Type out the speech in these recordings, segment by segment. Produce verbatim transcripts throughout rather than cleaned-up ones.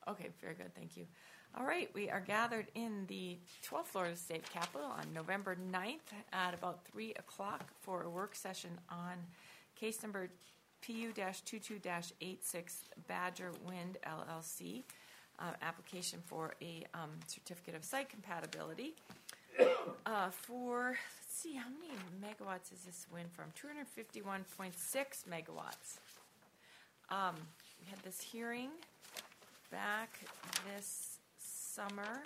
Okay, very good. Thank you. All right, we are gathered in the twelfth floor of the State Capitol on November ninth at about three o'clock for a work session on case number P U twenty-two dash eighty-six Badger Wind L L C, uh, application for a um, certificate of site compatibility uh, for, let's see, how many megawatts is this wind from? two hundred fifty-one point six megawatts. Um, we had this hearing back this summer,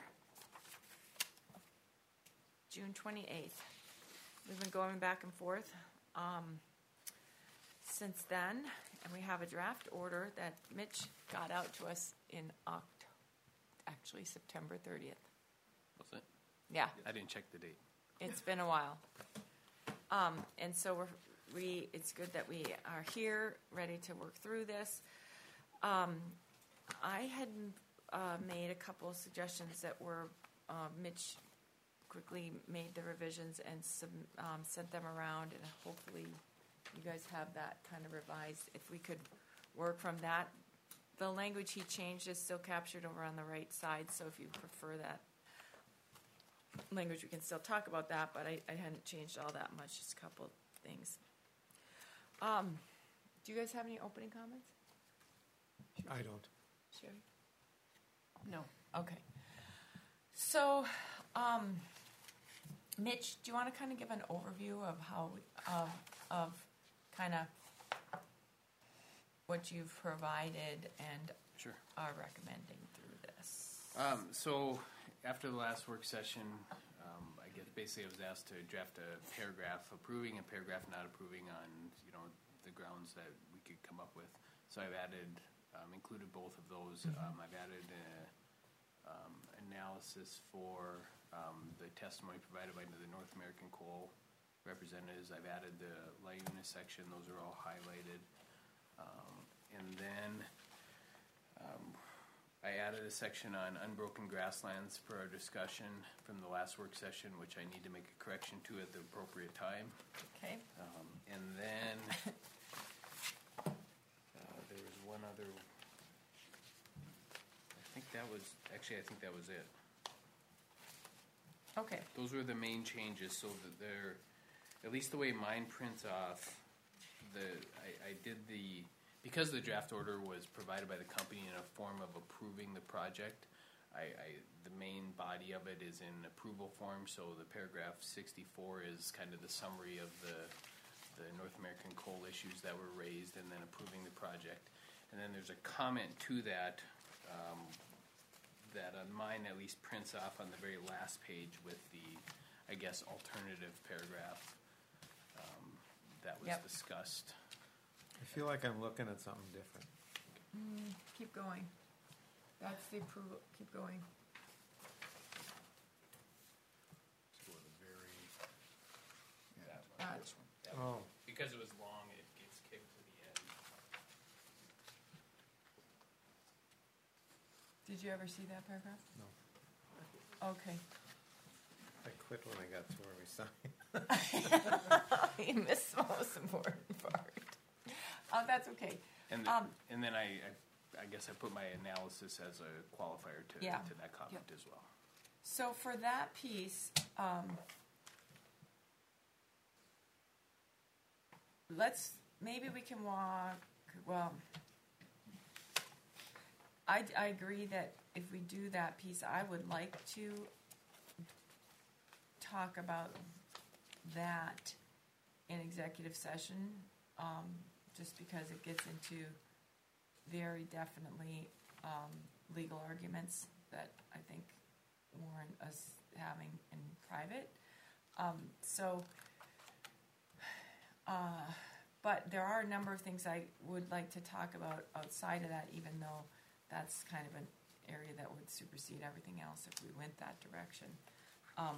June twenty-eighth. We've been going back and forth um, since then, and we have a draft order that Mitch got out to us in Oct- actually September thirtieth. Was it? Yeah. I didn't check the date. It's been a while. Um, and so we're, we, it's good that we are here, ready to work through this. Um, I had uh, made a couple of suggestions that were, uh, Mitch quickly made the revisions and some, um, sent them around, and hopefully you guys have that kind of revised. If we could work from that. The language he changed is still captured over on the right side, so if you prefer that language, we can still talk about that, but I, I hadn't changed all that much, just a couple of things. Um, do you guys have any opening comments? I don't. Sherry? No. Okay. So, um, Mitch, do you want to kind of give an overview of how, of, of kind of what you've provided and Sure. are recommending through this? Um, so after the last work session, um, I guess basically I was asked to draft a paragraph approving, a paragraph not approving on, you know, the grounds that we could come up with. So I've added, um, included both of those. Mm-hmm. Um, I've added a, um, analysis for um, the testimony provided by the North American Coal representatives. I've added the LIUNA section. Those are all highlighted. Um, and then um, I added a section on unbroken grasslands for our discussion from the last work session, which I need to make a correction to at the appropriate time. Okay. Um, and then uh, there was one other. I think that was actually. I think that was it. Okay. Those were the main changes, so that they're, at least the way mine prints off. The I, I did the because the draft order was provided by the company in a form of approving the project. I, I the main body of it is in approval form. So the paragraph sixty-four is kind of the summary of the the North American coal issues that were raised, and then approving the project. And then there's a comment to that um, that on mine at least prints off on the very last page with the, I guess, alternative paragraph. That was Yep. discussed. I feel like I'm looking at something different. Mm, keep going. That's the approval. Keep going. So the very Yeah. that one, Uh, this one. That one. Oh. Because it was long, it gets kicked to the end. Did you ever see that paragraph? No. Okay. I quit when I got to where we signed. You missed the most important part. Uh, that's okay. And the, Um, and then I, I I guess I put my analysis as a qualifier to Yeah. to that comment Yep. as well. So for that piece, um, let's maybe we can walk. Well, I I agree that if we do that piece, I would like to talk about that in executive session, um, just because it gets into very definitely um, legal arguments that I think warrant us having in private. Um, so, uh, but there are a number of things I would like to talk about outside of that, even though that's kind of an area that would supersede everything else if we went that direction. Um,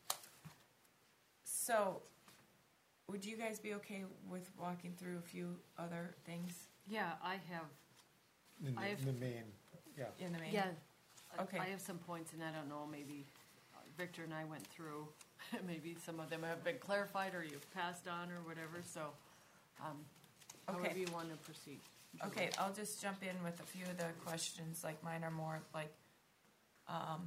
So, would you guys be okay with walking through a few other things Yeah, I have. In I the, have- the main, yeah. in the main? Yeah. I- Okay. I have some points, and I don't know. Maybe uh, Victor and I went through. Maybe some of them have been clarified, or you've passed on, or whatever. So, um, Okay. however you want to proceed. Okay, I'll just jump in with a few of the questions, like mine are more like, um,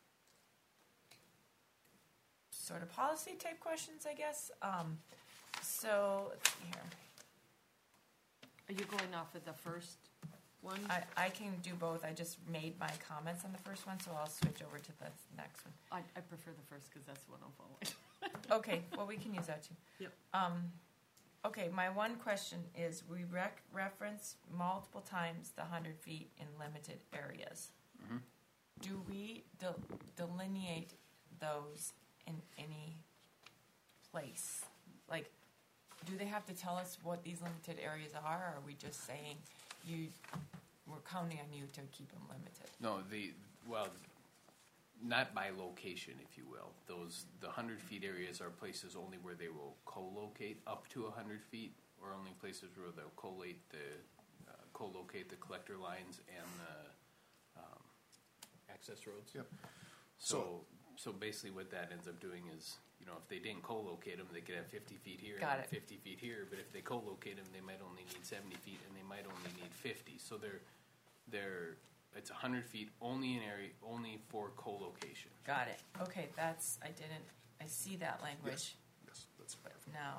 sort of policy type questions, I guess. Um, so, let's see here. Are you going off of the first one? I, I can do both. I just made my comments on the first one, so I'll switch over to the next one. I, I prefer the first because that's what I'm following. Okay, well, we can use that too. Yep. Um, okay, my one question is, we rec- reference multiple times the hundred feet in limited areas. Mhm. Do we del- delineate those in any place? Like, do they have to tell us what these limited areas are, or are we just saying, you, we're counting on you to keep them limited? No, the, well, not by location, if you will. Those, the hundred feet areas are places only where they will co-locate up to a hundred feet, or only places where they'll collate the, uh, co-locate the collector lines and the, um, access roads. Yep. So, so basically what that ends up doing is, you know, if they didn't co-locate them, they could have fifty feet here Got and it. fifty feet here, but if they co-locate them, they might only need seventy feet and they might only need fifty. So they're, they're, it's a hundred feet only in area, only for co-location. Got it. Okay, that's, I didn't, I see that language, Yes, that's but now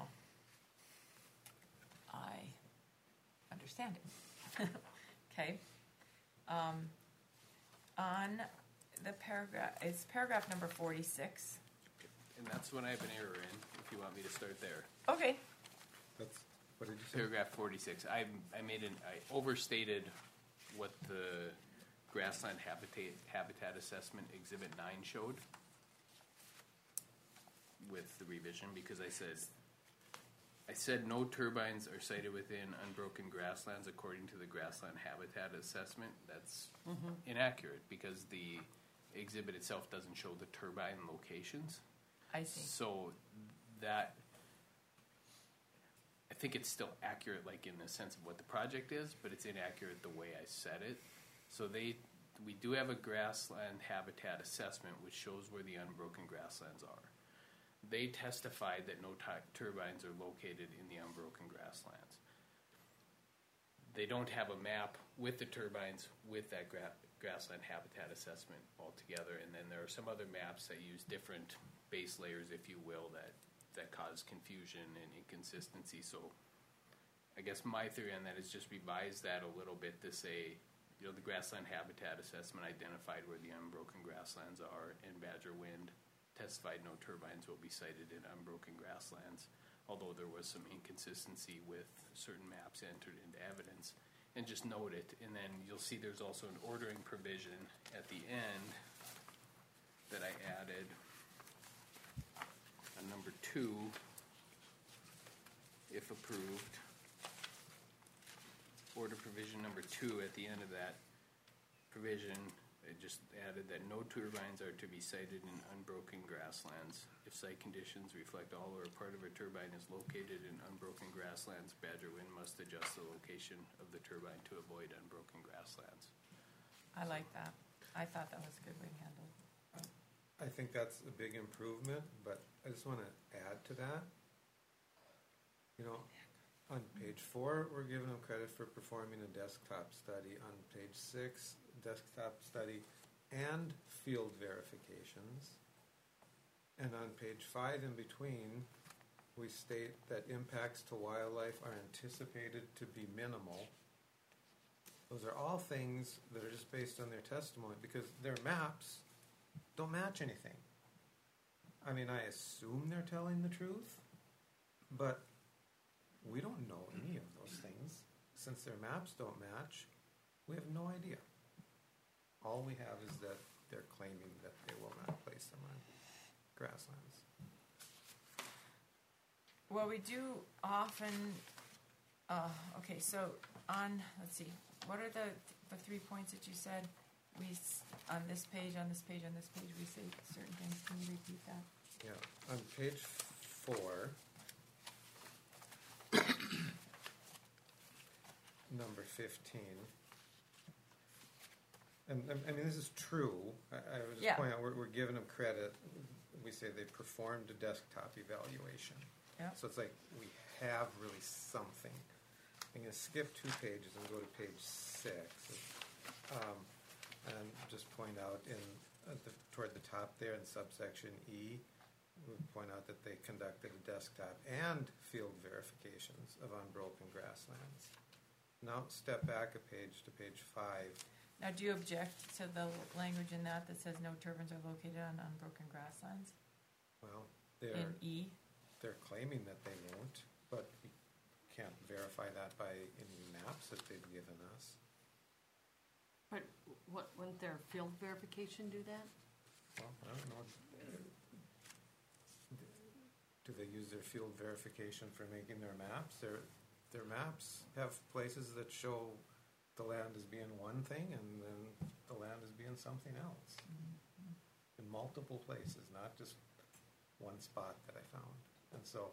I understand it. Okay. Um, on the paragraph, it's paragraph number forty-six. And that's when I have an error in, if you want me to start there. Okay. That's, what did you say? Paragraph forty-six, I, I made an, I overstated what the grassland habitat, habitat assessment exhibit nine showed with the revision, because I said, I said no turbines are sited within unbroken grasslands according to the grassland habitat assessment. That's inaccurate, because the exhibit itself doesn't show the turbine locations. I see. So that, I think it's still accurate, like in the sense of what the project is, but it's inaccurate the way I said it. So they, we do have a grassland habitat assessment which shows where the unbroken grasslands are. They testified that no ti- turbines are located in the unbroken grasslands. They don't have a map with the turbines with that gra- grassland habitat assessment altogether, and then there are some other maps that use different base layers, if you will, that, that cause confusion and inconsistency. So I guess my theory on that is just revise that a little bit to say, you know, the grassland habitat assessment identified where the unbroken grasslands are, and Badger Wind testified no turbines will be sited in unbroken grasslands, although there was some inconsistency with certain maps entered into evidence. And just note it, and then you'll see there's also an ordering provision at the end that I added on number two, if approved. Order provision number two, at the end of that provision, it just added that no turbines are to be sited in unbroken grasslands. If site conditions reflect all or a part of a turbine is located in unbroken grasslands, Badger Wind must adjust the location of the turbine to avoid unbroken grasslands. I like that. I thought that was a good way to handle it. I think that's a big improvement, but I just want to add to that. You know, on page four, we're giving them credit for performing a desktop study. On page six, desktop study and field verifications. And on page five in between, we state that impacts to wildlife are anticipated to be minimal. Those are all things that are just based on their testimony, because their maps don't match anything. I mean, I assume they're telling the truth, but we don't know any of those things. Since their maps don't match, we have no idea. All we have is that they're claiming that they will not place them on grasslands. Well, we do often, uh, okay, so on, let's see, what are the, the three points that you said? We, s- on this page, on this page, on this page, we say certain things. Can you repeat that? Yeah, on page four, number fifteen. And, and, I mean, this is true. I, I was just Yeah. pointing out, we're, we're giving them credit. We say they performed a desktop evaluation. Yeah. So it's like we have really something. I'm going to skip two pages and go to page six. Um, and just point out in at the, toward the top there in subsection E, we point out that they conducted a desktop and field verifications of unbroken grasslands. Now step back a page to page five. Now, do you object to the language in that that says no turbines are located on unbroken grasslands Well, they're in E? they're claiming that they won't, but we can't verify that by any maps that they've given us. But what, wouldn't their field verification do that? Well, I don't know. Do they use their field verification for making their maps? Their their maps have places that show the land as being one thing and then the land as being something else. Mm-hmm. In multiple places, not just one spot that I found. And so,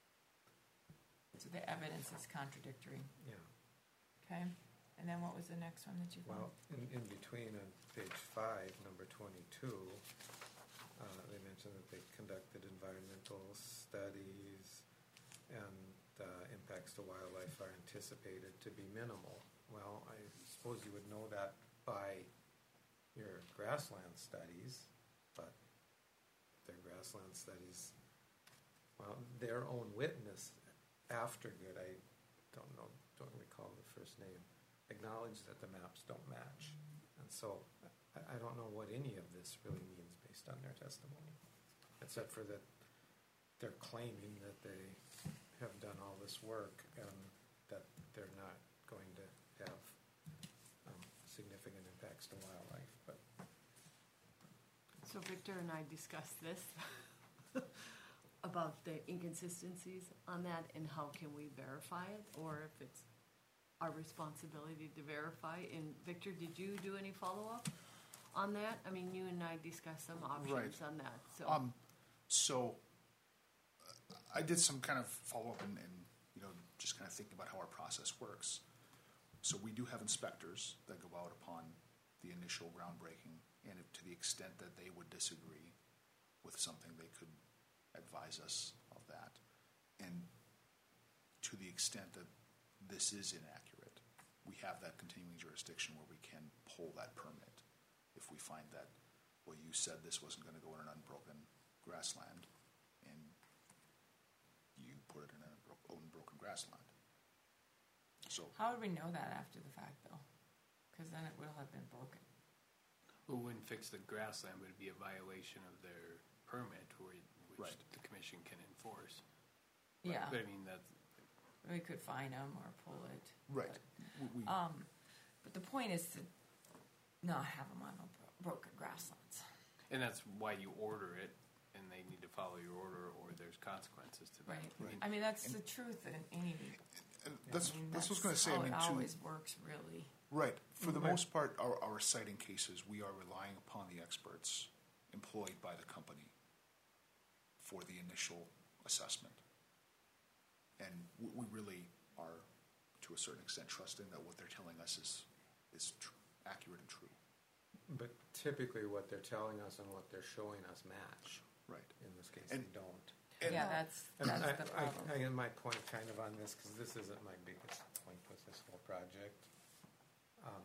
So the evidence is contradictory. yeah. Okay. And then what was the next one that you found? Well, in, in between on page five, number twenty-two, uh, they mentioned that they conducted environmental studies and uh, impacts to wildlife are anticipated to be minimal. Well, I suppose you would know that by your grassland studies, but their grassland studies, well, their own witness after Good, I don't know, don't recall the first name, acknowledged that the maps don't match. And so I, I don't know what any of this really means based on their testimony, except for that they're claiming that they have done all this work and that they're not going to have um, significant impacts to wildlife. But So Victor and I discussed this about the inconsistencies on that and how can we verify it, or if it's our responsibility to verify. And Victor, did you do any follow-up on that? I mean, you and I discussed some options Right. on that. So Um, so uh, I did some kind of follow up and, and you know just kind of thinking about how our process works. So we do have inspectors that go out upon the initial groundbreaking, and if, to the extent that they would disagree with something, they could advise us of that. And to the extent that this is inaccurate, we have that continuing jurisdiction where we can pull that permit if we find that, well, you said this wasn't going to go in an unbroken grassland, and you put it in an unbro- unbroken grassland. So, How would we know that after the fact, though? Because then it will have been broken. Well, wouldn't fix the grassland, would it be a violation of their permit, or which Right. the commission can enforce? Yeah. But I mean, that's, We could fine them or pull it. right. But, We, we, um, but the point is to not have them on no bro- broken grasslands. and that's why you order it, and they need to follow your order, or there's consequences to that. Right. Right. I mean, that's the truth in any. and that's, I mean, that's what I was going to say. how I mean, it to, always works, really. right. For the Right. most part, our, our citing cases, we are relying upon the experts employed by the company for the initial assessment. And we, we really are, to a certain extent, trusting that what they're telling us is, is tr- accurate and true. but typically what they're telling us and what they're showing us match. Right. In this case, And- they don't. And- Yeah, that's And that's I, the I, problem. I, and my point kind of on this, because this isn't my biggest point with this whole project. Um,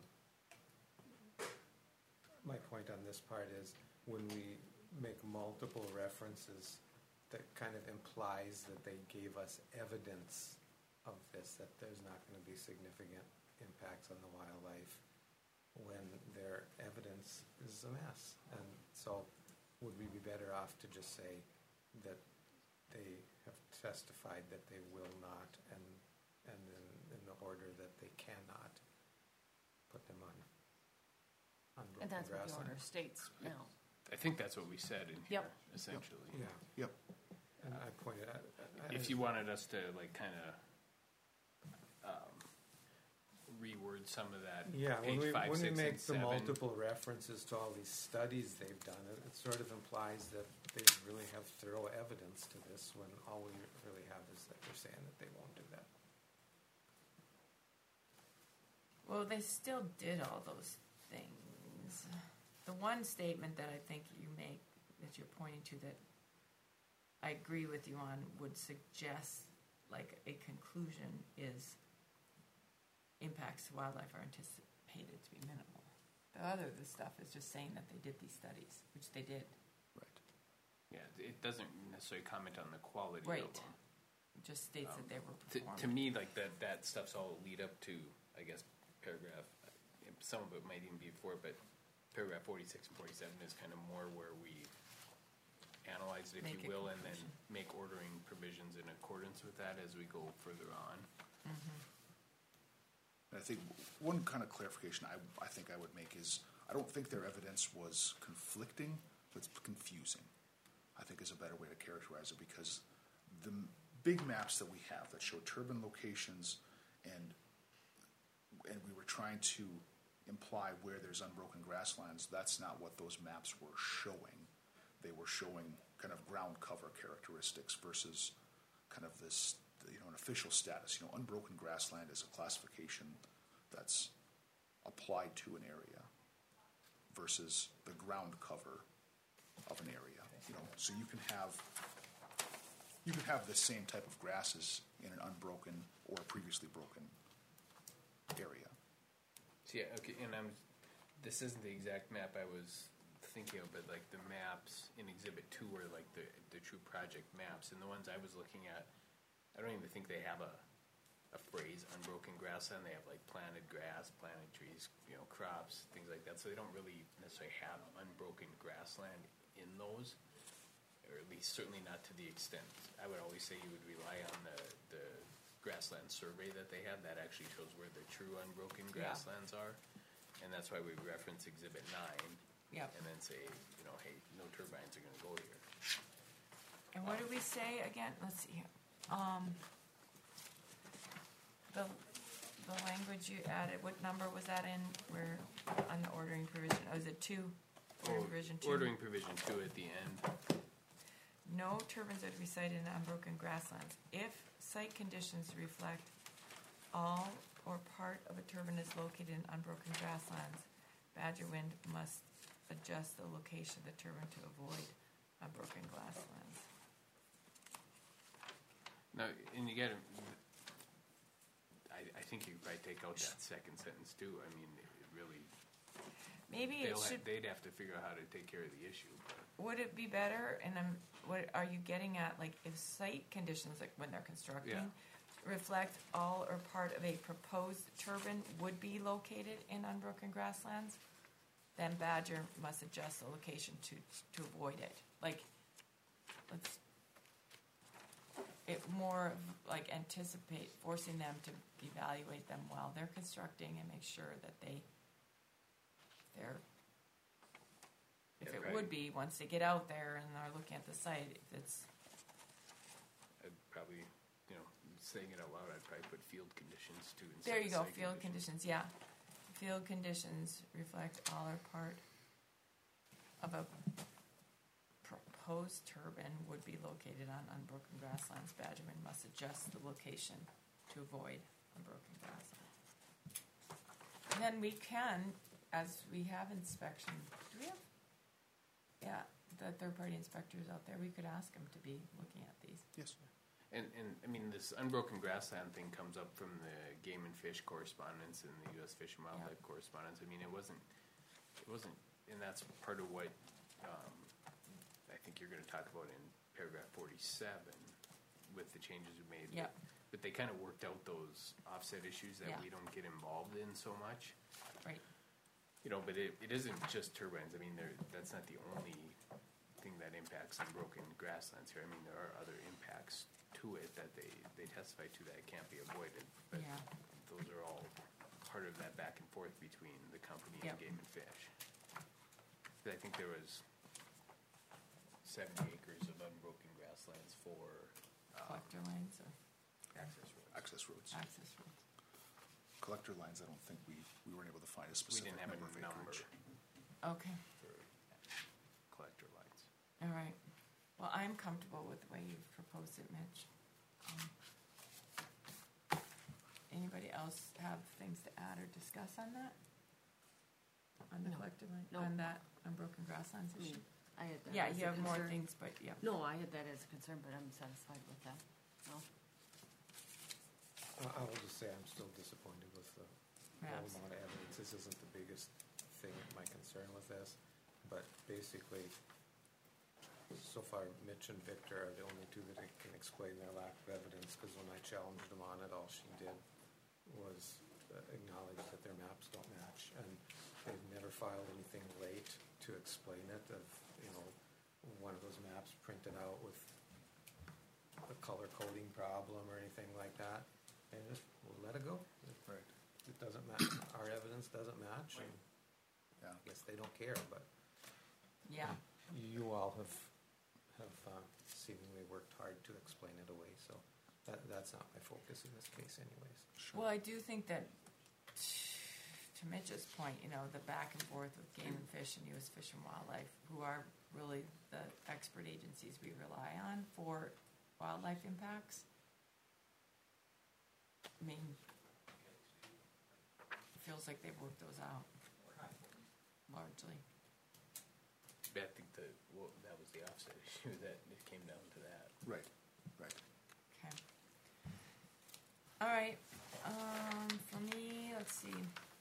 my point on this part is when we make multiple references, that kind of implies that they gave us evidence of this, that there's not going to be significant impacts on the wildlife when their evidence is a mess. And so would we be better off to just say that they have testified that they will not, and and in, in the order that they cannot put them on unbroken and that's what the grassland? order states now. I think that's what we said in here, Yep. essentially. Yeah, Yep. and I pointed out. I- If you wanted us to, like, kind of um, reword some of that, Yeah, when page we, five, when we six, make and the seven. multiple references to all these studies they've done, it, it sort of implies that they really have thorough evidence to this, when all we really have is that they're saying that they won't do that. Well, they still did all those things. The one statement that I think you make, that you're pointing to, that I agree with you on, would suggest like a conclusion is impacts to wildlife are anticipated to be minimal. The other the stuff is just saying that they did these studies, which they did. Right. Yeah, it doesn't necessarily comment on the quality Right. of them. It just states that they were To, performed. to me, like that, that stuff's all lead up to, I guess, paragraph. Some of it might even be before, but paragraph forty-six and forty-seven is kind of more where we analyze it, if Make you a will, and then conclusion. make ordering provisions in accordance with that as we go further on. And I think one kind of clarification I, I think I would make is I don't think their evidence was conflicting, but confusing, I think is a better way to characterize it, because the m- big maps that we have that show turbine locations and and we were trying to imply where there's unbroken grasslands, that's not what those maps were showing. They were showing kind of ground cover characteristics versus kind of this, you know, an official status. You know, unbroken grassland is a classification that's applied to an area versus the ground cover of an area. You know, so you can have you can have the same type of grasses in an unbroken or previously broken area. So yeah, okay, and I'm. This isn't the exact map I was thinking of, but like the maps in Exhibit Two are like the the true project maps, and the ones I was looking at, I don't even think they have a a phrase unbroken grassland. They have like planted grass, planted trees, you know, crops, things like that. So they don't really necessarily have unbroken grassland in those, or at least certainly not to the extent. I would always say you would rely on the the grassland survey that they have. That actually shows where the true unbroken Yeah. grasslands are, and that's why we reference Exhibit Nine. Yep. And then say, you know, hey, no turbines are going to go here. And what did we say again? Let's see here. Um, the, the language you added, what number was that in? Where, on the ordering provision? Oh, is it two? Ordering provision two? Ordering provision two at the end. No turbines are to be sited in unbroken grasslands. If site conditions reflect all or part of a turbine is located in unbroken grasslands, Badger Wind must adjust the location of the turbine to avoid unbroken grasslands. Now, and you got to, I, I think you could probably take out that second sentence too. I mean, it really, Maybe it they'll ha- should, they'd have to figure out how to take care of the issue. But would it be better, and I'm, what, are you getting at, like, if site conditions, like when they're constructing, Yeah. reflect all or part of a proposed turbine would be located in unbroken grasslands, then Badger must adjust the location to, to avoid it. Like, let's, it more of, like, anticipate, forcing them to evaluate them while they're constructing and make sure that they, they're, if Yeah, it right. would be, once they get out there and are looking at the site, if it's, I'd probably, you know, saying it out loud, I'd probably put field conditions too. instead there you of go, site field conditions, yeah. Field conditions reflect all or part of a proposed turbine would be located on unbroken grasslands. Badgerman must adjust the location to avoid unbroken grasslands. And then we can, as we have inspection, do we have? Yeah, the third-party inspectors out there, we could ask them to be looking at these. Yes. And, and I mean, this unbroken grassland thing comes up from the Game and Fish correspondence and the U S Fish and Wildlife Yeah. correspondence. I mean, it wasn't, it wasn't, and that's part of what um, I think you're going to talk about in paragraph forty-seven with the changes we made. Yep. But they kind of worked out those offset issues that Yeah. we don't get involved in so much. Right. You know, but it, it isn't just turbines. I mean, there, that's not the only thing that impacts unbroken grasslands here. I mean, there are other impacts to it that they, they testify to that can't be avoided. But Yeah. those are all part of that back and forth between the company Yep. and Game and Fish. But I think there was seventy acres of unbroken grasslands for um, Collector lines or access roads. Access roads. access roads. Collector lines, I don't think we, we weren't able to find a We specific didn't have a number of number acreage. Okay, for collector lines. all right. Well, I'm comfortable with the way you've proposed it, Mitch. Um, Anybody else have things to add or discuss on that? On the No. collector line, No. on that unbroken grasslands I mean, issue? I had that Yeah, as you a have more concern. things, but yeah. No, I had that as a concern, but I'm satisfied with that. No? I I will just say I'm still disappointed with the low Maps. amount of evidence. This isn't the biggest thing, my concern with this, but basically, so far Mitch and Victor are the only two that can explain their lack of evidence, because when I challenged them on it, all she did was uh, acknowledge that their maps don't match, and they've never filed anything late to explain it, of, you know, one of those maps printed out with a color coding problem or anything like that, and just we'll let it go. It, Right. it doesn't match. Our evidence doesn't match, and Yeah. I guess they don't care. But Yeah. you all have have uh, seemingly worked hard to explain it away. So that that's not my focus in this case, anyways. Sure. Well, I do think that, to Mitch's point, you know, the back and forth with Game and Fish and U S Fish and Wildlife, who are really the expert agencies we rely on for wildlife impacts. I mean, it feels like they've worked those out largely. I think the, well, that was the offset issue, that it came down to that. Right. Right. Okay. All right. Um, for me, let's see.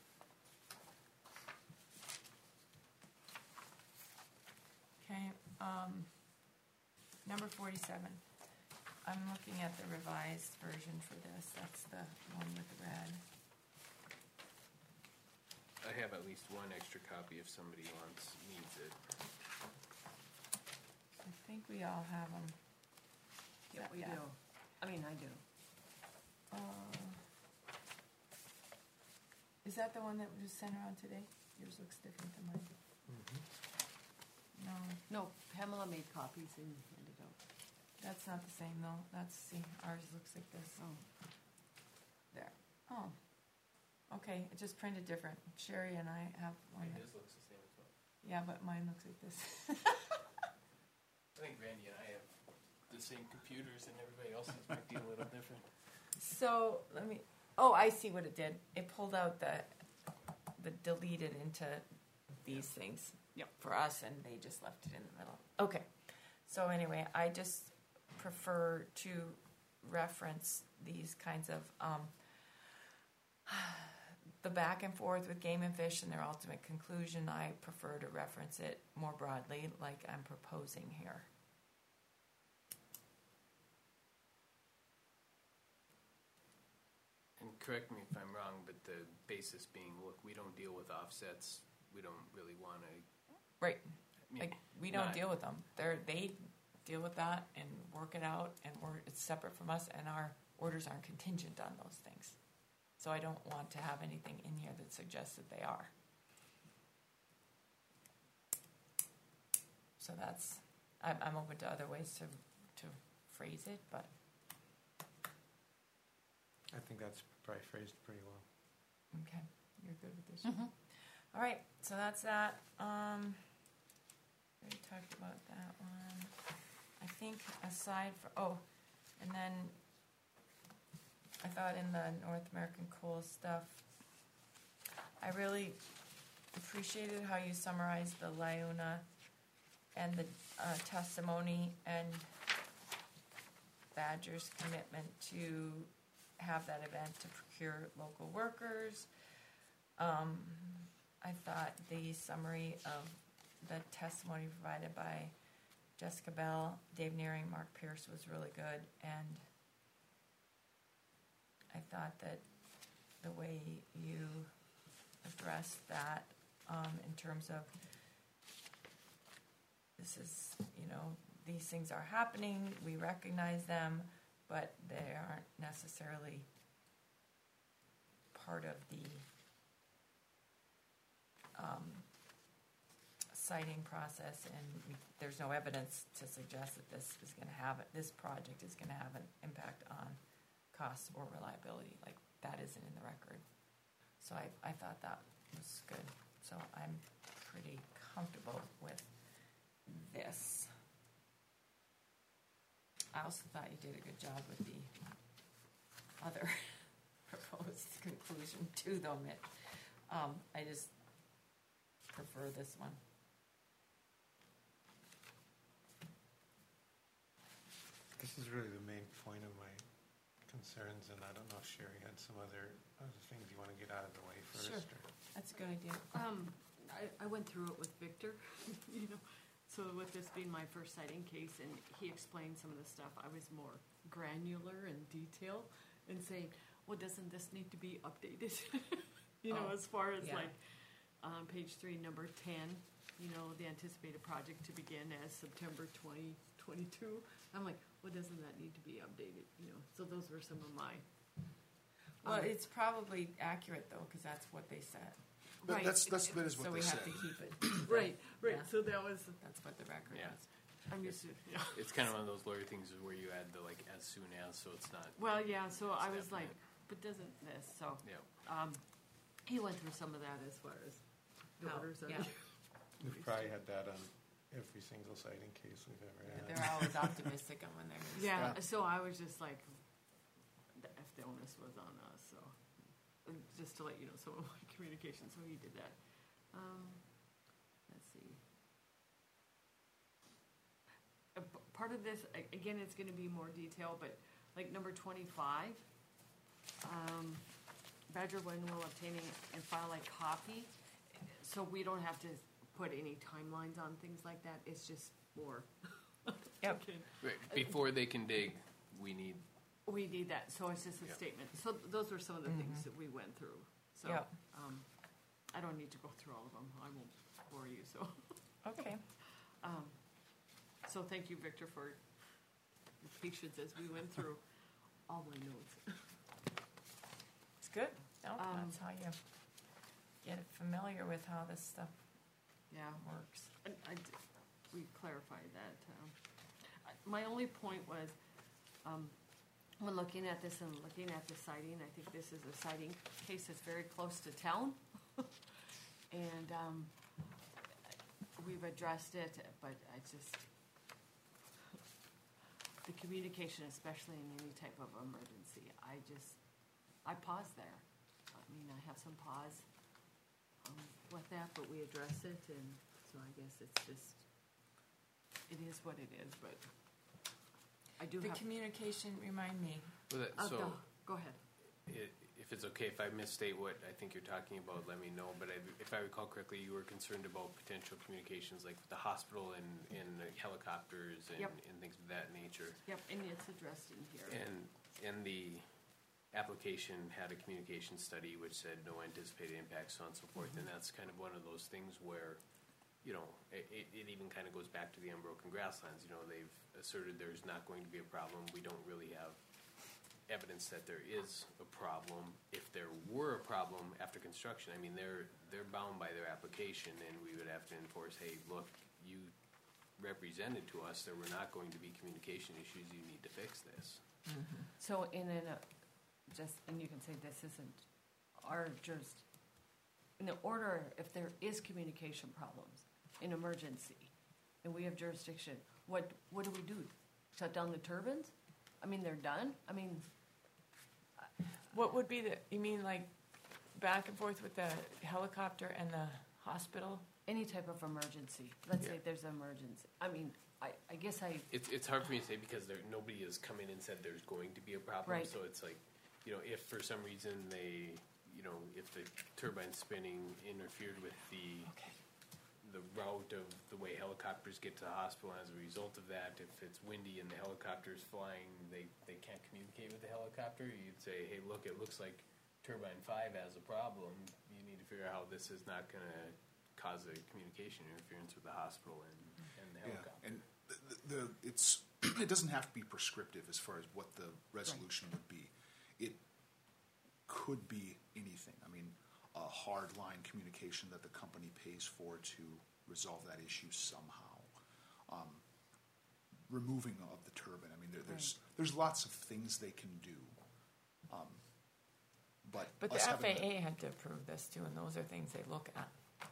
Okay. Um, number forty-seven. I'm looking at the revised version for this. That's the one with the red. I have at least one extra copy if somebody wants, needs it. I think we all have them. Yeah, we do. I mean, I do. Uh, is that the one that was sent around today? Yours looks different than mine. No, No, Pamela made copies and handed out. that's not the same though. That's, see, ours looks like this. Oh, There. Oh. Okay, it just printed different. Sherry and I have one. that- His looks the same as well. Yeah, but mine looks like this. I think Randy and I have the same computers and everybody else's might be a little different. So let me. Oh, I see what it did. It pulled out the the deleted into these things. Yep. For us, and they just left it in the middle. Okay. So anyway, I just prefer to reference these kinds of um, the back and forth with Game and Fish and their ultimate conclusion. I prefer to reference it more broadly, like I'm proposing here. And correct me if I'm wrong, but the basis being, look, we don't deal with offsets. We don't really want to. Right. I mean, Like we don't not- deal with them. They're they deal with that and work it out, and we're it's separate from us, and our orders aren't contingent on those things. So I don't want to have anything in here that suggests that they are. So that's I'm, I'm open to other ways to to phrase it, but I think that's probably phrased pretty well. okay, you're good with this. All right, so that's that. Um, we talked about that one. I think aside from, oh, and then I thought in the North American coal stuff, I really appreciated how you summarized the Liuna and the uh, testimony and Badger's commitment to have that event to procure local workers. Um, I thought the summary of the testimony provided by Jessica Bell, Dave Nearing, Mark Pierce was really good, and I thought that the way you addressed that um, in terms of this is, you know, these things are happening, we recognize them, but they aren't necessarily part of the um, citing process, and we, there's no evidence to suggest that this is going to have it. This project is going to have an impact on costs or reliability. Like that isn't in the record. So I, I thought that was good. So I'm pretty comfortable with this. I also thought you did a good job with the other proposed conclusion too, though, Mitch. Um, I just prefer this one. This is really the main point of my concerns, and I don't know if Sherry had some other, other things you want to get out of the way first. Sure. or- That's a good idea. Um, I, I went through it with Victor, you know, so with this being my first sighting case, and he explained some of the stuff, I was more granular and detailed and saying, well, doesn't this need to be updated? You know, Oh, as far as yeah. like, um, page three, number ten, you know, the anticipated project to begin as September twenty twenty-two. I'm like, well, doesn't that need to be updated, you know? So those were some of my. Well, um, it's probably accurate though, because that's what they said. But Right. that's, that's, that is So what we they have said. to keep it. Right, right, Yeah. so that was, That's what the record Yeah. is. I'm used to, yeah. It's kind of one of those lawyer things where you add the like as soon as, so it's not. Well, yeah, so I was Definite. like, but doesn't this, so, Yeah. um, he went through some of that as far as the How- orders. yeah. We've probably had that on every single sighting case we've ever had. They're always optimistic on when they're going to Yeah, Yeah. so I was just like, the, if the onus was on us, so, uh, just to let you know, some of my communication, so he did that. Um, let's see. Uh, p- Part of this, a- again, it's gonna be more detail, but like number twenty-five, um, Badger One will obtain and file a copy, so we don't have to put any timelines on things like that, it's just more. Yep. Okay. Right. Before they can dig, we need. We need that, so it's just a Yep. statement. So th- those were some of the things that we went through. So, Yep. um, I don't need to go through all of them. I won't bore you, so. Okay. Um, so thank you, Victor, for your patience as we went through all my notes. It's good. No, Um, that's how you get familiar with how this stuff Yeah. works. And I, d- we clarified that. um, I- My only point was, um, when looking at this and looking at the sighting, I think this is a sighting case that's very close to town. And, um, we've addressed it, but I just, the communication, especially in any type of emergency, I just, I pause there. I mean, I have some pause, um, with that, but we address it, and so I guess it's just, it is what it is, but I do The have. communication, remind me. Well, that, uh, so. go- Go ahead. I- If it's okay, if I misstate what I think you're talking about, let me know. But I, if I recall correctly, you were concerned about potential communications like with the hospital and, and the helicopters and, Yep. and things of that nature. Yep, and it's addressed in here. And, and the application had a communication study which said no anticipated impacts, so on and so forth. And that's kind of one of those things where, you know, it, it it even kind of goes back to the unbroken grasslands. You know, they've asserted there's not going to be a problem. We don't really have evidence that there is a problem. If there were a problem after construction, I mean, they're, they're bound by their application, and we would have to enforce, hey, look, you represented to us there were not going to be communication issues, you need to fix this. So in an, uh, just, and you can say this isn't our just, in the order, if there is communication problems, in emergency, and we have jurisdiction, what, what do we do? Shut down the turbines? I mean, they're done? I mean, What would be the, you mean like back and forth with the helicopter and the hospital? any type of emergency, let's say Yeah. there's an emergency. I mean, I, I guess I, It's, it's hard for me to say because there, nobody has come in and said there's going to be a problem. Right. So it's like, you know, if for some reason they, you know, if the turbine spinning interfered with the Okay. the route of the way helicopters get to the hospital, and as a result of that, if it's windy and the helicopter's flying, they, they can't communicate with the helicopter, you'd say, hey, look, it looks like turbine five has a problem. You need to figure out how this is not going to cause a communication interference with the hospital and, and the Yeah, helicopter. and the, the, it's, it doesn't have to be prescriptive as far as what the resolution would be. It could be anything. I mean, a hard line communication that the company pays for to resolve that issue somehow. Um, removing of the turbine. I mean, there, there's there's lots of things they can do. Um, but But the us F having A A had to approve this too, and those are things they look at.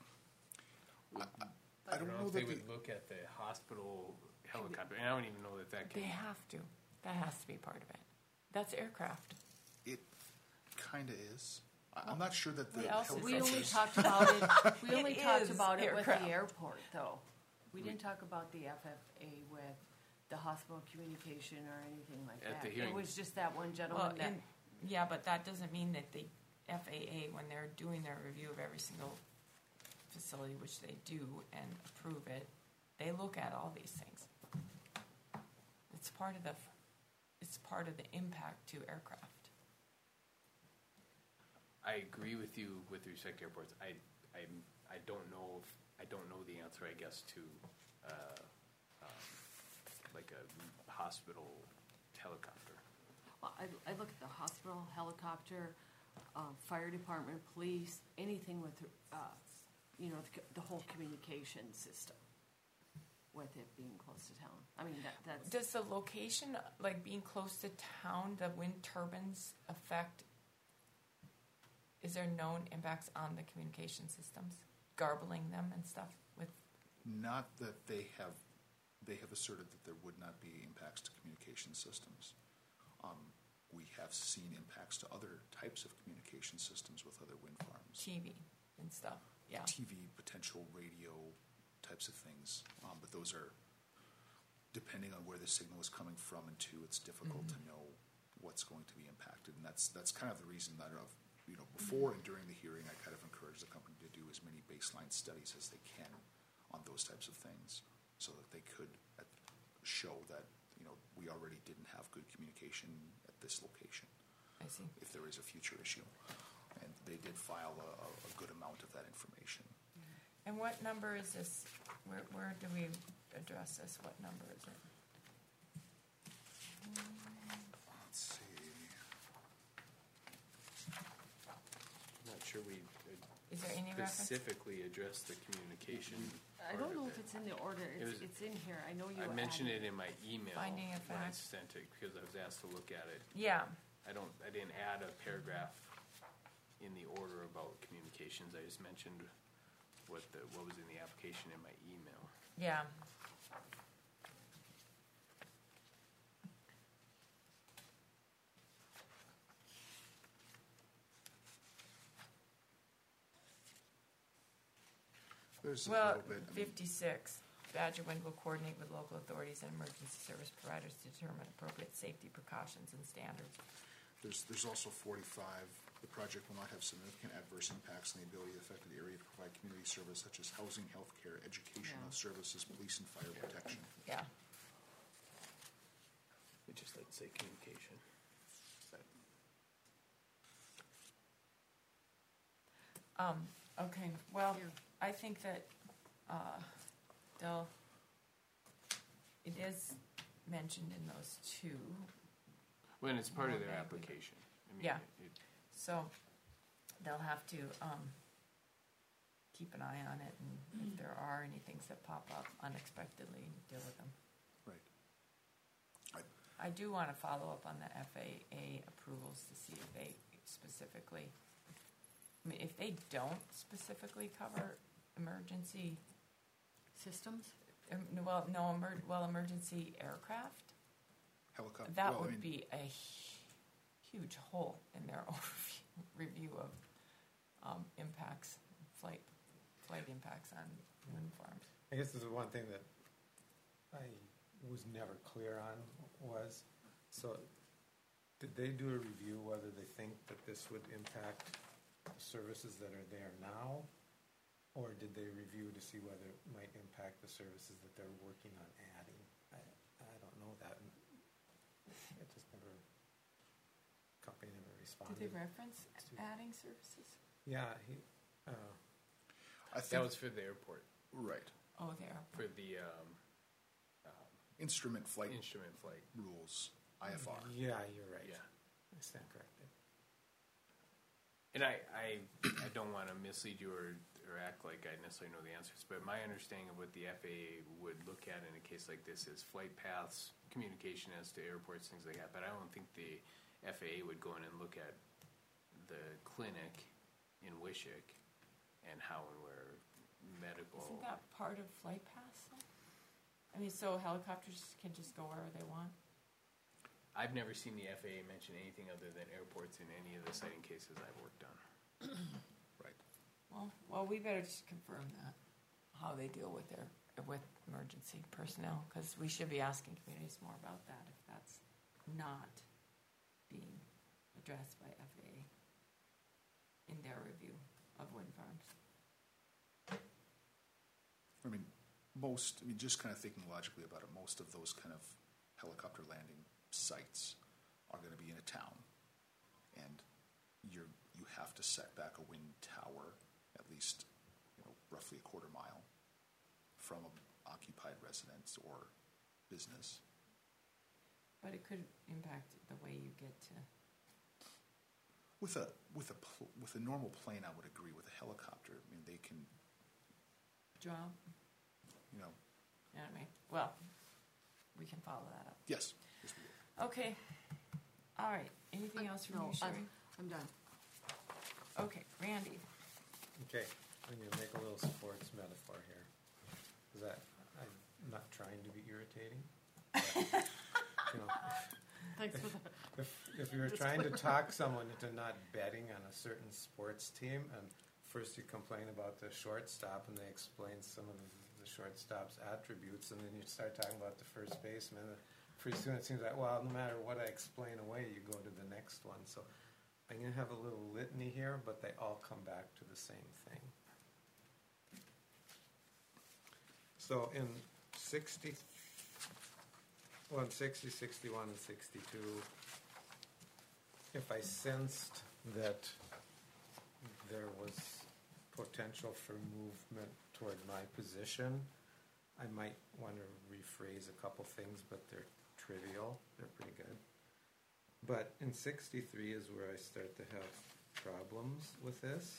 I don't know if that they the, would look at the hospital helicopter, and I don't even know that that can. They have to. That has to be part of it. That's aircraft. it kind of is. I, I'm not sure that the What else is we it? only helicopters. talked about it, we It only talked is about it with aircraft. the airport, though. We didn't talk about the F F A with the hospital communication or anything like At that. the hearing. It was just that one Well, gentleman that, and, yeah, but that doesn't mean that the F A A, when they're doing their review of every single facility, which they do, and approve it, they look at all these things. It's part of the, it's part of the impact to aircraft. I agree with you with respect to airports. I, I, I don't know if, I don't know the answer, I guess, to, uh, um, like a hospital helicopter. well, I, I look at the hospital, helicopter, uh, fire department, police, anything with, uh, you know, the, the whole communication system with it being close to town. I mean, that, that's, Does the location, like being close to town, the wind turbines affect, is there known impacts on the communication systems? Garbling them and stuff with, Not that they have, they have asserted that there would not be impacts to communication systems. Um, we have seen impacts to other types of communication systems with other wind farms. T V and stuff, yeah. T V, potential radio types of things, um, but those are, depending on where the signal is coming from and to, it's difficult Mm-hmm. to know what's going to be impacted, and that's that's kind of the reason that, of, you know, before and during the hearing, I kind of encourage the company to do as many baseline studies as they can on those types of things, so that they could uh, show that, you know, we already didn't have good communication at this location I see. if there is a future issue, and they did file a, a, a good amount of that information. And what number is this? Where, where do we address this? What number is it? Let's see. I'm not sure we uh, Is there any reference? specifically addressed the communication. I part don't know of if it. it's in the order, It it's, was- it's in here, I know you I added. mentioned it in my email Finding of when I fact. sent it because I was asked to look at it. Yeah, I don't. I didn't add a paragraph in the order about communications. I just mentioned what the what was in the application in my email. yeah. There's a Well, little bit. I mean, fifty-six, Badger Wind will coordinate with local authorities and emergency service providers to determine appropriate safety precautions and standards. There's, there's also forty-five, the project will not have significant adverse impacts on the ability of the affected area to provide community service such as housing, healthcare, educational Yeah. services, police and fire protection. Yeah, It just doesn't say communication. But um, okay, well, Here. I think that, uh, they'll, it is mentioned in those two, when it's part of Well, their maybe. application. I mean, Yeah. It, so they'll have to, um, keep an eye on it, and if there are any things that pop up unexpectedly, deal with them. Right. I do want to follow up on the F A A approvals to see if they specifically, I mean, if they don't specifically cover emergency, Systems? um, well, no, emer, well, emergency aircraft, Helicopter. that well, I would mean, be a hu- huge hole in their overview, review of um, impacts, flight, flight impacts on wind farms. I guess this is one thing that I was never clear on was, so did they do a review whether they think that this would impact services that are there now? Or did they review to see whether it might impact the services that they're working on adding? I, I don't know that. It just never, company never responded. Did they reference adding services? Yeah, he, uh, I think, that was for the airport, right. Oh, there. for the um, um, Instrument flight instrument flight. rules, I F R. yeah, you're right. Yeah. I stand corrected. And I, I, I don't want to mislead you or, or act like I necessarily know the answers, but my understanding of what the F A A would look at in a case like this is flight paths, communication as to airports, things like that. But I don't think the F A A would go in and look at the clinic in Wishick and how and where medical. Isn't that part of flight paths? though? I mean, so helicopters can just go wherever they want? I've never seen the F A A mention anything other than airports in any of the sighting cases I've worked on. Right. Well, well, we better just confirm that, how they deal with their with emergency personnel, because we should be asking communities more about that if that's not being addressed by F A A in their review of wind farms. I mean, most, I mean, just kind of thinking logically about it, most of those kind of helicopter landing sites are going to be in a town. And you're, you have to set back a wind tower at least, you know, roughly a quarter mile from an occupied residence or business. But it could impact the way you get to. With a with a pl- with a normal plane, I would agree. With a helicopter, I mean, they can, Job, you know. you know what I mean? Well, we can follow that up. Yes. Yes, we will. Okay. All right. Anything else from No, you, Sherry? I'm, I'm done. Okay, Randy. Okay, I'm going to make a little sports metaphor here. Is that I'm not trying to be irritating. But, you know, Thanks for that. if, if you were trying to talk someone into not betting on a certain sports team, and first you complain about the shortstop, and they explain some of the, the shortstop's attributes, and then you start talking about the first baseman, and pretty soon it seems like, well, no matter what I explain away, you go to the next one. So I'm going to have a little litany here, but they all come back to the same thing. So in sixty, well, in sixty, sixty-one, and sixty-two, if I sensed that there was potential for movement toward my position, I might want to rephrase a couple things, but they're trivial. They're pretty good. But in sixty-three is where I start to have problems with this.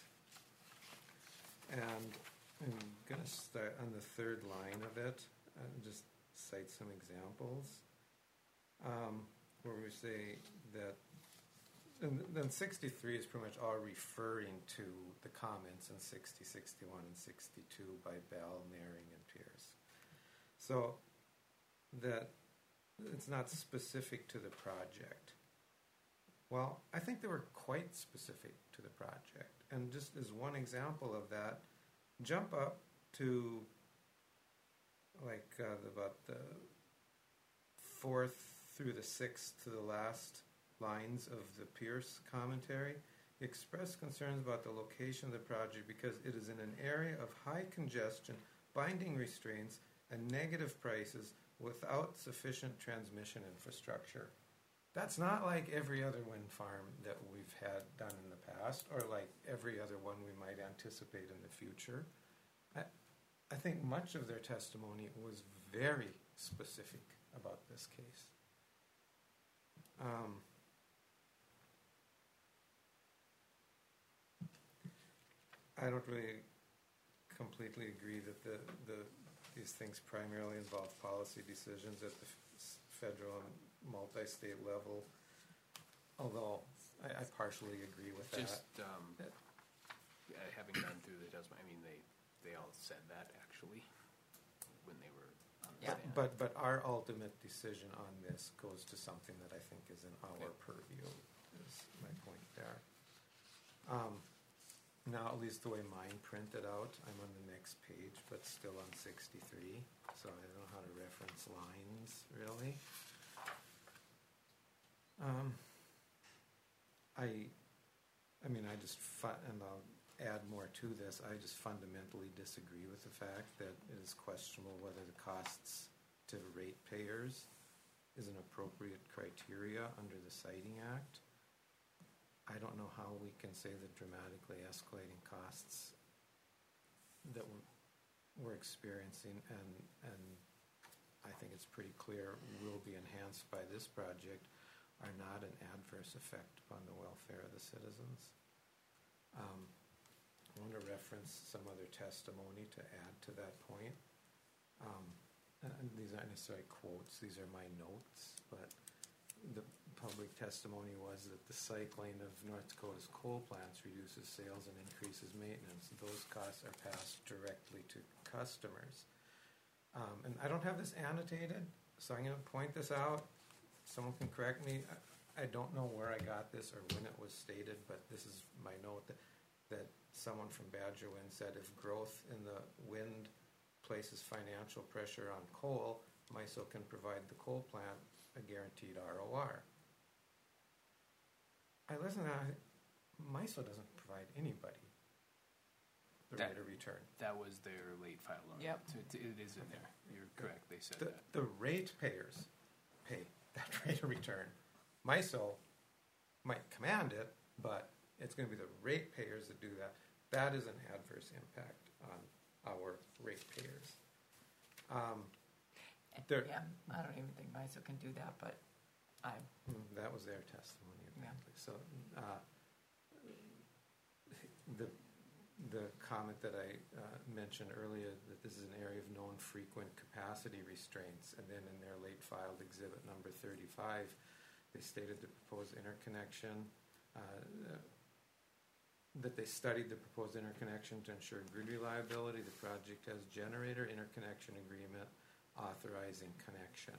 And I'm going to start on the third line of it and just cite some examples um, where we say that, and then sixty-three is pretty much all referring to the comments in sixty, sixty-one, and sixty-two by Bell, Naring, and Pierce. So that it's not specific to the project. Well, I think they were quite specific to the project. And just as one example of that, jump up to like uh, about the fourth through the sixth to the last lines of the Pierce commentary. He expressed concerns about the location of the project because it is in an area of high congestion, binding restraints, and negative prices without sufficient transmission infrastructure. That's not like every other wind farm that we've had done in the past, or like every other one we might anticipate in the future. I, I think much of their testimony was very specific about this case. Um, I don't really completely agree that the, the these things primarily involve policy decisions at the f- federal and multi-state level, although I, I partially agree with that. Just um, yeah, having gone through the testimony, I mean, they, they all said that actually when they were on the Yeah. stand. But but our ultimate decision on this goes to something that I think is in our Okay. purview, is my point there. Um, now, at least the way mine printed out, I'm on the next page, but still on sixty-three, so I don't know how to reference lines, really. Um, I, I mean, I just, fu- and I'll add more to this, I just fundamentally disagree with the fact that it is questionable whether the costs to ratepayers is an appropriate criteria under the Siting Act. I don't know how we can say that dramatically escalating costs that we're, we're experiencing, and, and I think it's pretty clear will be enhanced by this project, are not an adverse effect upon the welfare of the citizens. Um, I want to reference some other testimony to add to that point. Um, and these aren't necessarily quotes, these are my notes, but the public testimony was that the cycling of North Dakota's coal plants reduces sales and increases maintenance. Those costs are passed directly to customers. Um, and I don't have this annotated, so I'm going to point this out. Someone can correct me. I, I don't know where I got this or when it was stated, but this is my note that, that someone from Badger Wind said if growth in the wind places financial pressure on coal, MISO can provide the coal plant a guaranteed R O R. I listen to that. MISO doesn't provide anybody the That- rate of return. That was their late file on it. Yep. So it, it is in there. You're correct. They said The, that. the ratepayers pay that rate of return. MISO might command it, but it's going to be the ratepayers that do that. That is an adverse impact on our ratepayers. Um, there, Yeah, I don't even think MISO can do that, but I, Mm, That was their testimony, apparently. So, uh, the the comment that I uh, mentioned earlier, that this is an area of known frequent capacity restraints, and then in their late filed exhibit number thirty-five, they stated the proposed interconnection, uh, that they studied the proposed interconnection to ensure grid reliability. The project has generator interconnection agreement authorizing connection.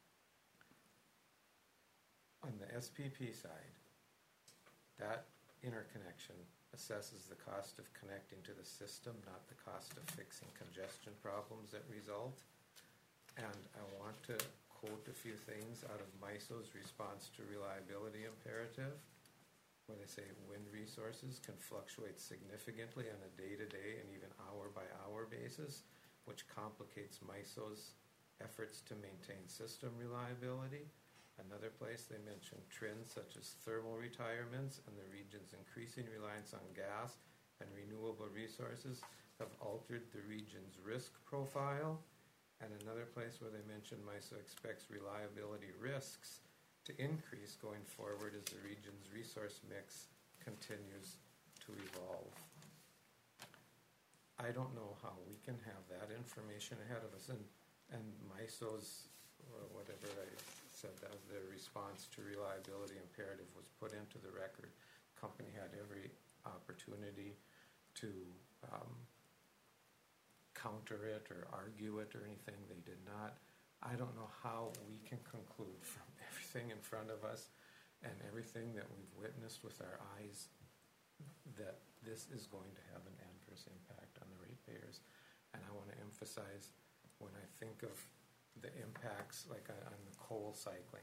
On the S P P side, that interconnection assesses the cost of connecting to the system, not the cost of fixing congestion problems that result. And I want to quote a few things out of MISO's response to reliability imperative, where they say wind resources can fluctuate significantly on a day-to-day and even hour-by-hour basis, which complicates MISO's efforts to maintain system reliability. Another place they mentioned trends such as thermal retirements and the region's increasing reliance on gas and renewable resources have altered the region's risk profile. And another place where they mentioned MISO expects reliability risks to increase going forward as the region's resource mix continues to evolve. I don't know how we can have that information ahead of us, and, and MISO's, or whatever I said, that was their response to reliability imperative was put into the record. The company had every opportunity to um, counter it or argue it or anything. They did not. I don't know how we can conclude from everything in front of us and everything that we've witnessed with our eyes that this is going to have an adverse impact on the ratepayers. And I want to emphasize, when I think of the impacts, like on, on the coal cycling,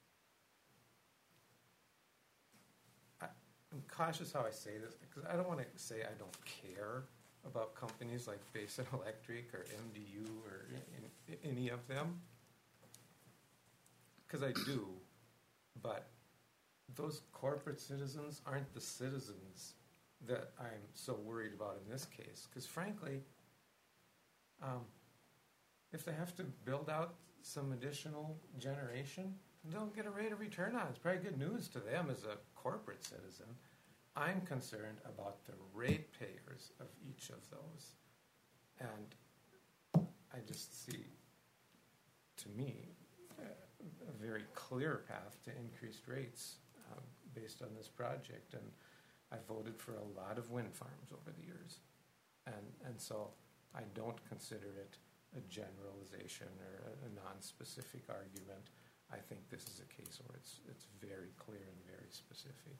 I, I'm cautious how I say this, because I don't want to say I don't care about companies like Basin Electric or M D U or in, in, any of them, because I do, but those corporate citizens aren't the citizens that I'm so worried about in this case. Because frankly, um, if they have to build out some additional generation, they'll get a rate of return on it. It's probably good news to them as a corporate citizen. I'm concerned about the ratepayers of each of those. And I just see, to me, a, a very clear path to increased rates um, based on this project. And I voted for a lot of wind farms over the years. And, and so I don't consider it a generalization or a, a non-specific argument. I think this is a case where it's it's very clear and very specific.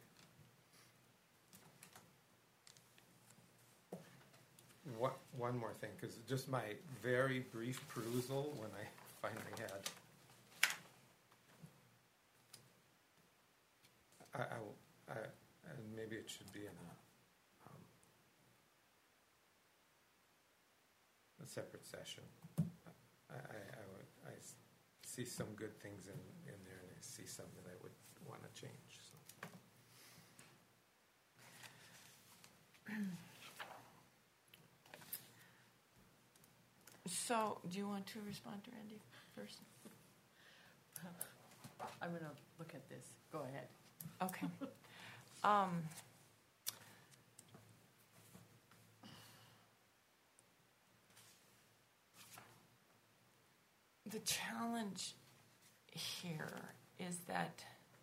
What, one more thing, because just my very brief perusal when I finally had, I, I, will- I and maybe it should be in a, um, a separate session. I, I, I, would, I s- see some good things in, in there, and I see some that I would want to change. So. so do you want to respond to Randy first? I'm gonna look at this. Go ahead. Okay. Um, the challenge here is that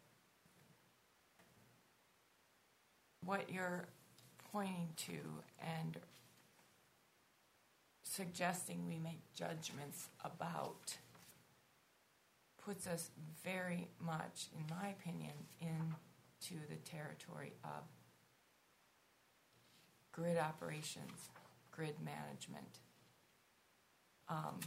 what you're pointing to and suggesting we make judgments about puts us very much, in my opinion, into the territory of grid operations, grid management. um,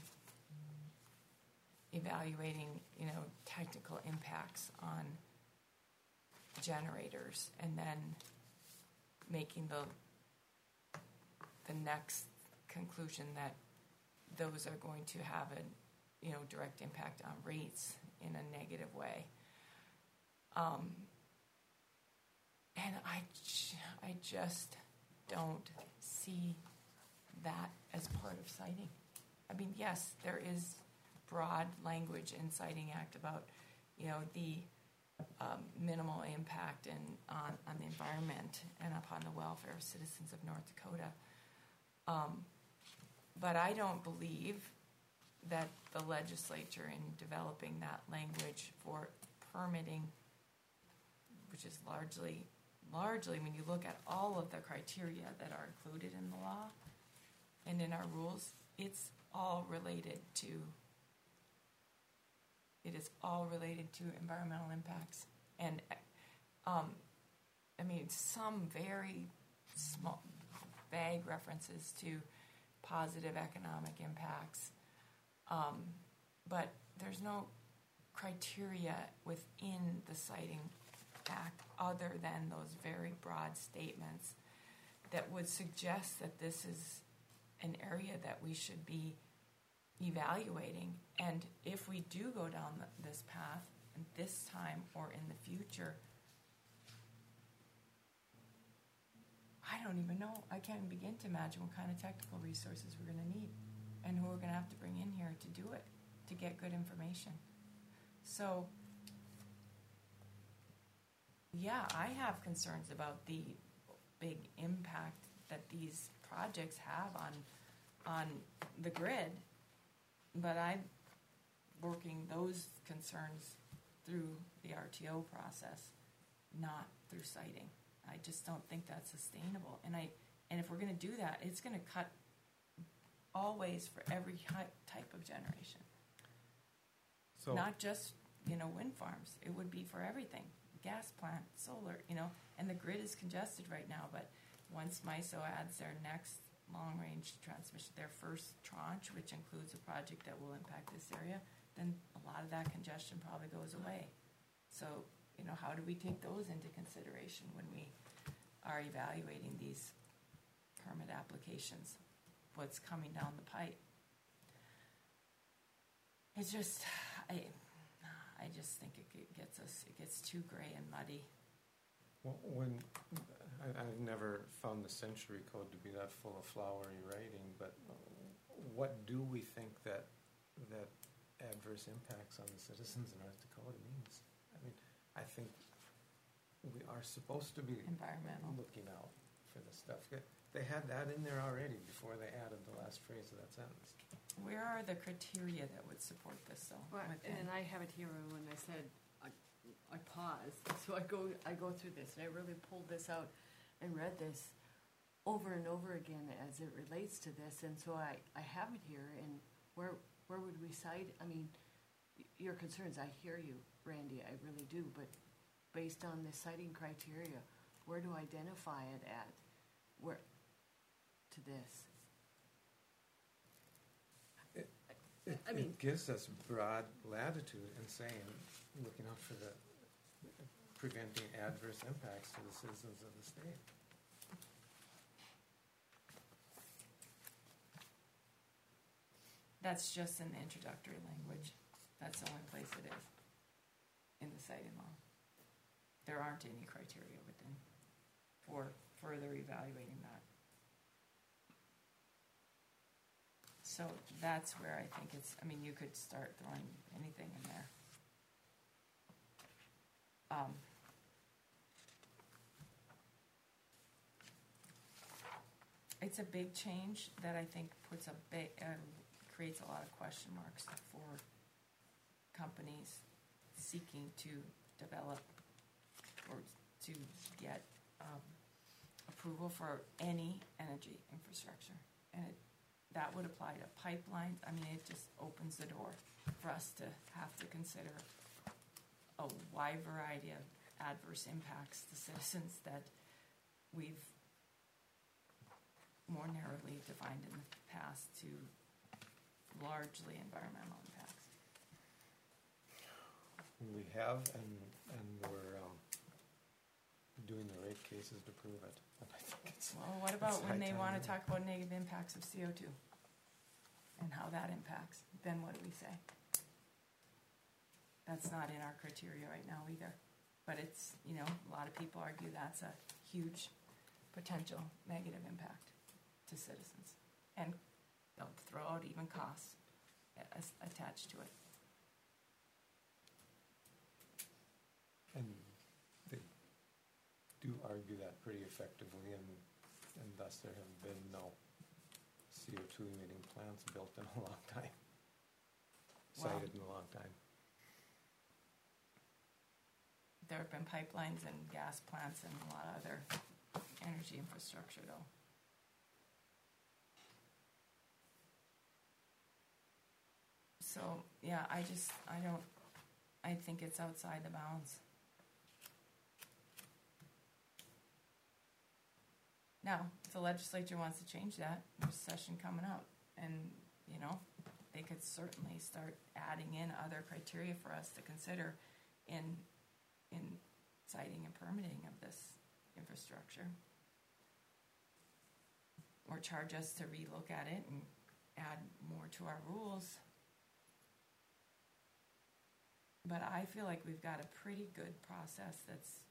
evaluating, you know, technical impacts on generators, and then making the the next conclusion that those are going to have a, you know, direct impact on rates in a negative way. Um, and I, j- I just don't see that as part of citing. I mean, yes, there is broad language in Citing Act about, you know, the um, minimal impact and on, on the environment and upon the welfare of citizens of North Dakota. Um, but I don't believe that the legislature, in developing that language for permitting, which is largely, largely when you look at all of the criteria that are included in the law and in our rules, it's all related to, it is all related to environmental impacts. And, um, I mean, some very small, vague references to positive economic impacts. Um, but there's no criteria within the Citing Act other than those very broad statements that would suggest that this is an area that we should be evaluating. And if we do go down the, this path, and this time or in the future, I don't even know. I can't even begin to imagine what kind of technical resources we're going to need and who we're going to have to bring in here to do it, to get good information. So, yeah, I have concerns about the big impact that these projects have on on the grid, but I'm working those concerns through the R T O process, not through citing. I just don't think that's sustainable. And I and if we're going to do that, it's going to cut always for every type of generation. So Not just, you know, wind farms. It would be for everything. Gas plant, solar, you know, and the grid is congested right now, but once MISO adds their next long-range transmission, their first tranche, which includes a project that will impact this area, then a lot of that congestion probably goes away. So, you know, how do we take those into consideration when we are evaluating these permit applications? What's coming down the pipe? It's just, I, I just think it gets us, it gets too gray and muddy. Well, when I, I've never found the Century Code to be that full of flowery writing, but what do we think that that adverse impacts on the citizens of North Dakota means? I mean, I think we are supposed to be Environmental. looking out for this stuff. They had that in there already before they added the last phrase of that sentence. Where are the criteria that would support this, though? Right, within? and I have it here when I said, I, I paused, so I go, I go through this, and I really pulled this out and read this over and over again as it relates to this, and so I, I have it here, and where, where would we cite, I mean, y- your concerns, I hear you, Randy, I really do, but based on the citing criteria, where do I identify it at, where, to this? It, I mean- it gives us broad latitude in saying, looking out for the preventing adverse impacts to the citizens of the state. That's just in the introductory language. That's the only place it is in the citing law. There aren't any criteria within for further evaluating that. So that's where I think it's, I mean, you could start throwing anything in there. Um, it's a big change that I think puts a big, uh, creates a lot of question marks for companies seeking to develop or to get um, approval for any energy infrastructure. And it, that would apply to pipelines. I mean, it just opens the door for us to have to consider a wide variety of adverse impacts to citizens that we've more narrowly defined in the past to largely environmental impacts. We have, and, and we're, um, doing the rate cases to prove it. And I think it's, Well, what about It's when high they time wanna now. talk about negative impacts of C O two? And how that impacts, then what do we say? That's not in our criteria right now either, but it's, you know, a lot of people argue that's a huge potential negative impact to citizens. And they'll throw out even costs a- as- attached to it. and they do argue that pretty effectively, and, and thus there have been no C O two emitting plants built in a long time. Wow. Cited in a long time. There have been pipelines and gas plants and a lot of other energy infrastructure though. So, yeah, I just, I don't, I think it's outside the bounds. Now, if the legislature wants to change that, there's a session coming up, and, you know, they could certainly start adding in other criteria for us to consider in, in citing and permitting of this infrastructure. Or charge us to relook at it and add more to our rules. But I feel like we've got a pretty good process that's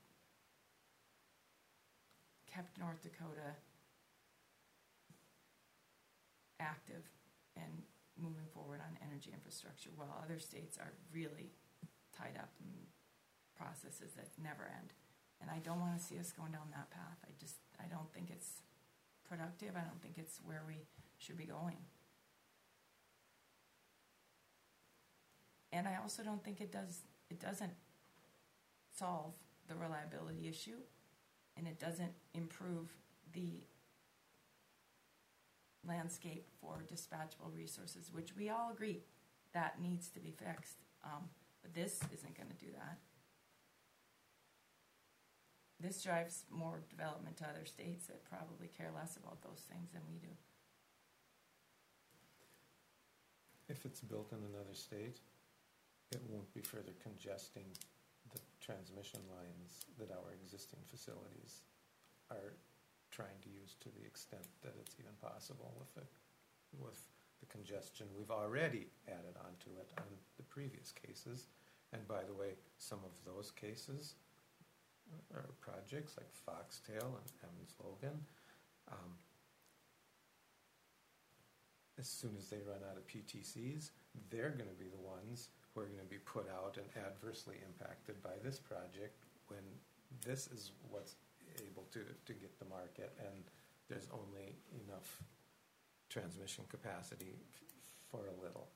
kept North Dakota active and moving forward on energy infrastructure, while other states are really tied up in processes that never end. And I don't want to see us going down that path. I just, I don't think it's productive. I don't think it's where we should be going. And I also don't think it does, it doesn't solve the reliability issue, and it doesn't improve the landscape for dispatchable resources, which we all agree that needs to be fixed. Um, but this isn't going to do that. This drives more development to other states that probably care less about those things than we do. If it's built in another state, it won't be further congesting the transmission lines that our existing facilities are trying to use to the extent that it's even possible with the, with the congestion we've already added onto it on the previous cases. And by the way, some of those cases are projects like Foxtail and Emmons Logan. Um, as soon as they run out of P T Cs, they're going to be the ones who are going to be put out and adversely impacted by this project when this is what's able to, to get the market, and there's only enough transmission capacity f- for a little.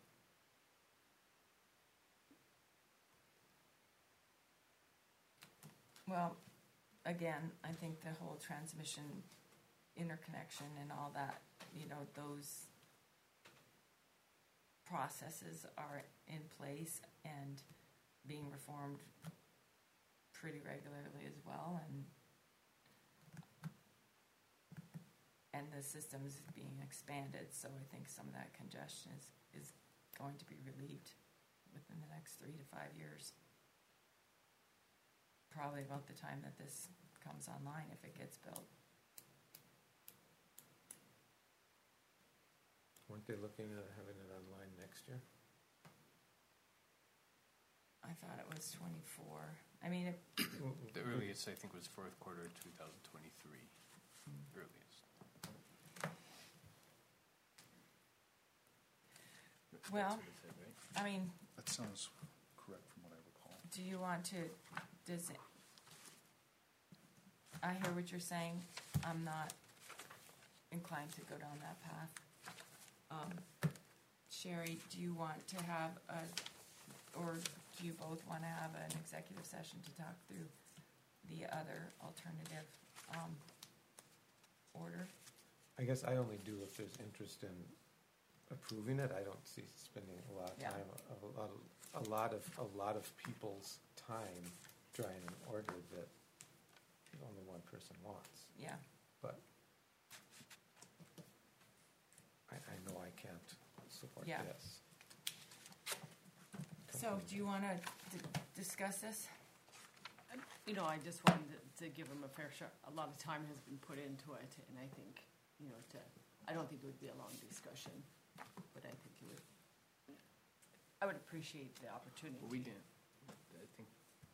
Well, again, I think the whole transmission interconnection and all that, you know, those processes are in place and being reformed pretty regularly as well, and and the system's being expanded, so I think some of that congestion is, is going to be relieved within the next three to five years. Probably about the time that this comes online, if it gets built. Weren't they looking at having it online next year? I thought it was twenty-four. I mean, it, The earliest, I think, was fourth quarter two thousand twenty-three, earliest. well, That's what it said, right? I mean, That sounds correct from what I recall. do you want to, does it, I hear what you're saying. I'm not inclined to go down that path. Um, Sherry, do you want to have a, or do you both want to have an executive session to talk through the other alternative um, order? I guess I only do if there's interest in approving it. I don't see spending a lot of Yeah. time, a, a lot, of, a lot of a lot of people's time trying an order that only one person wants. Yeah. But I, I know I can't support forth, Yeah. yes. So, do you want to d- discuss this? You know, I just wanted to, to give them a fair shot. A lot of time has been put into it, and I think, you know, to, I don't think it would be a long discussion, but I think it would, I would appreciate the opportunity. Well, we didn't, I think,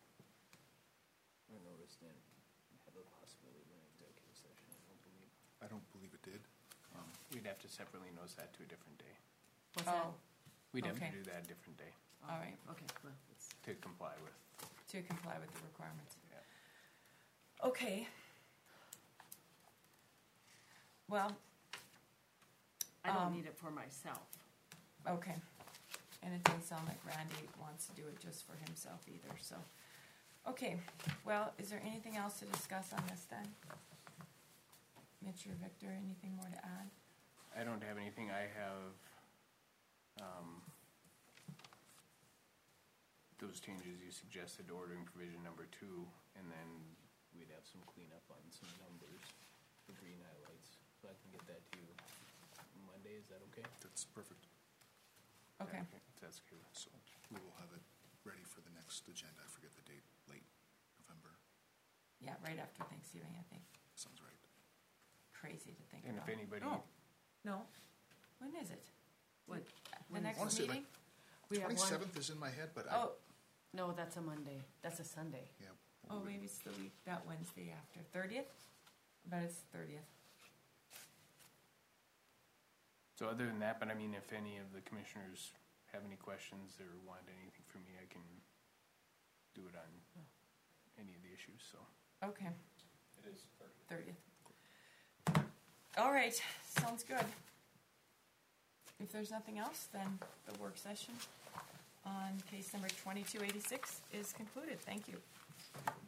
I noticed that had the possibility of an executive session, I don't believe. I don't believe it did. Um, We'd have to separately notice that to a different day. What's that? Oh, We'd have Okay. to do that a different day Oh, all right. Okay, well, it's, to comply with. To comply with the requirements. Yeah. Okay. Well, I don't Um, need it for myself. okay. And it doesn't sound like Randy wants to do it just for himself either, so. Okay, well, is there anything else to discuss on this then? Mitch or Victor, anything more to add? I don't have anything. I have um, those changes you suggested, ordering provision number two, and then we'd have some cleanup on some numbers, the green highlights, so I can get that to you Monday. Is that okay? That's perfect. Okay, That's good. So we will have it ready for the next agenda. I forget the date, late November. yeah, right after Thanksgiving, I think. Sounds right. Crazy to think And about. if anybody, Oh, no, when is it? What? The when next I wanna say like meeting? We have one, Twenty-seventh is in my head, but I, Oh, no, that's a Monday. That's a Sunday. yeah. oh, we- maybe it's the week, that Wednesday after, thirtieth? I bet it's thirtieth. so other than that, but I mean, if any of the commissioners have any questions or want anything from me, I can do it on any of the issues, so. Okay, It is thirtieth. All right, sounds good. If there's nothing else, then the work session on case number twenty-two eighty-six is concluded. Thank you.